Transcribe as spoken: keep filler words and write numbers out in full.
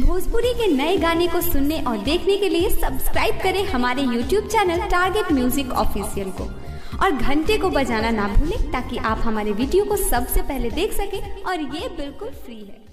भोजपुरी के नए गाने को सुनने और देखने के लिए सब्सक्राइब करें हमारे YouTube channel Target music official को और घंटे को बजाना ना भूलें ताकि आप हमारे वीडियो को सबसे पहले देख सकें और ये बिल्कुल फ्री है।